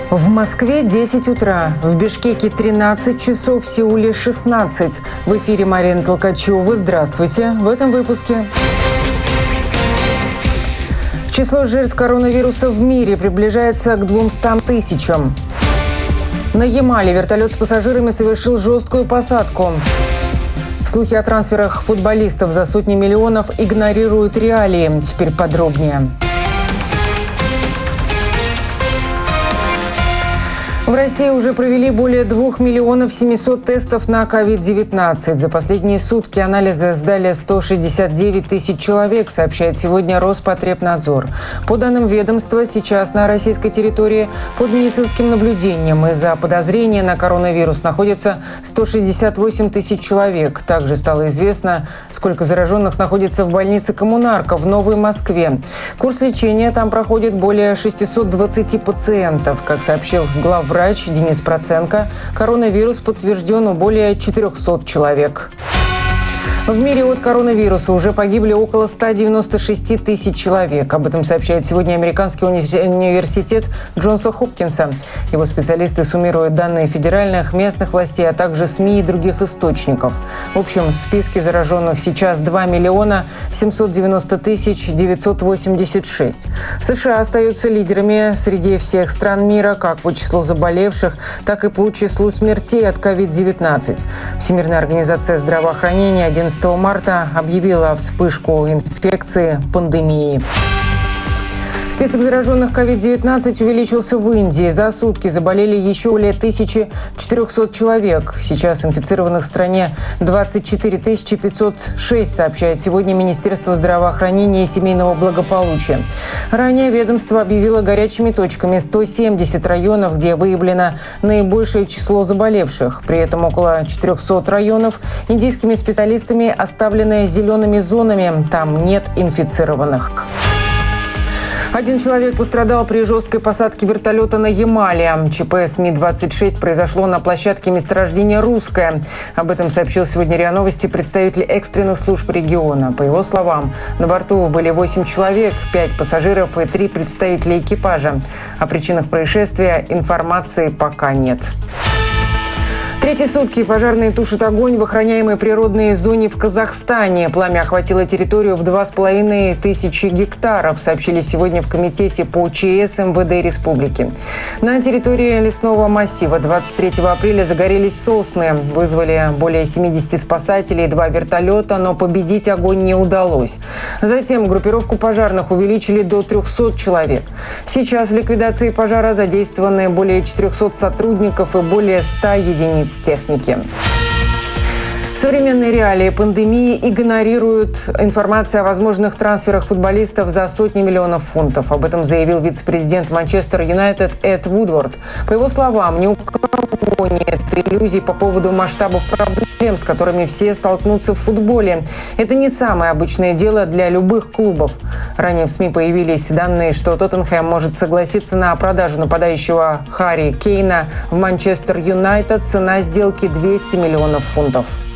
В Москве 10 утра, в Бишкеке 13 часов, в Сеуле 16. В эфире Марина Толкачева. Здравствуйте. В этом выпуске. Число жертв коронавируса в мире приближается к 200 тысячам. На Ямале вертолет с пассажирами совершил жесткую посадку. Слухи о трансферах футболистов за сотни миллионов игнорируют реалии. Теперь подробнее. В России уже провели более 2 миллионов 700 тестов на COVID-19. За последние сутки анализы сдали 169 тысяч человек, сообщает сегодня Роспотребнадзор. По данным ведомства, сейчас на российской территории под медицинским наблюдением из-за подозрения на коронавирус находится 168 тысяч человек. Также стало известно, сколько зараженных находится в больнице «Коммунарка» в Новой Москве. Курс лечения там проходит более 620 пациентов. Как сообщил главврач Денис Проценко, коронавирус подтвержден у более 400 человек. В мире от коронавируса уже погибли около 196 тысяч человек. Об этом сообщает сегодня американский университет Джонса Хопкинса. Его специалисты суммируют данные федеральных, местных властей, а также СМИ и других источников. В общем, в списке зараженных сейчас 2 миллиона 790 тысяч 986. США остаются лидерами среди всех стран мира как по числу заболевших, так и по числу смертей от COVID-19. Всемирная организация здравоохранения 11 марта объявила вспышку инфекции пандемии. Список зараженных COVID-19 увеличился в Индии. За сутки заболели еще более 1400 человек. Сейчас инфицированных в стране 24 506, сообщает сегодня Министерство здравоохранения и семейного благополучия. Ранее ведомство объявило горячими точками 170 районов, где выявлено наибольшее число заболевших. При этом около 400 районов индийскими специалистами оставлены зелеными зонами. Там нет инфицированных. Один человек пострадал при жесткой посадке вертолета на Ямале. ЧП с Ми-26 произошло на площадке месторождения «Русское». Об этом сообщил сегодня РИА Новости представитель экстренных служб региона. По его словам, на борту были 8 человек, 5 пассажиров и 3 представителя экипажа. О причинах происшествия информации пока нет. Третьи сутки пожарные тушат огонь в охраняемой природной зоне в Казахстане. Пламя охватило территорию в 2500 гектаров, сообщили сегодня в Комитете по ЧС МВД Республики. На территории лесного массива 23 апреля загорелись сосны. Вызвали более 70 спасателей, 2 вертолета, но победить огонь не удалось. Затем группировку пожарных увеличили до 300 человек. Сейчас в ликвидации пожара задействованы более 400 сотрудников и более 100 единиц техники. Современные реалии пандемии игнорируют информацию о возможных трансферах футболистов за сотни миллионов фунтов. Об этом заявил вице-президент Манчестер Юнайтед Эд Вудворд. По его словам, ни у кого нет иллюзий по поводу масштабов проблем, с которыми все столкнутся в футболе. Это не самое обычное дело для любых клубов. Ранее в СМИ появились данные, что Тоттенхэм может согласиться на продажу нападающего Харри Кейна в Манчестер Юнайтед. Цена сделки 200 миллионов фунтов.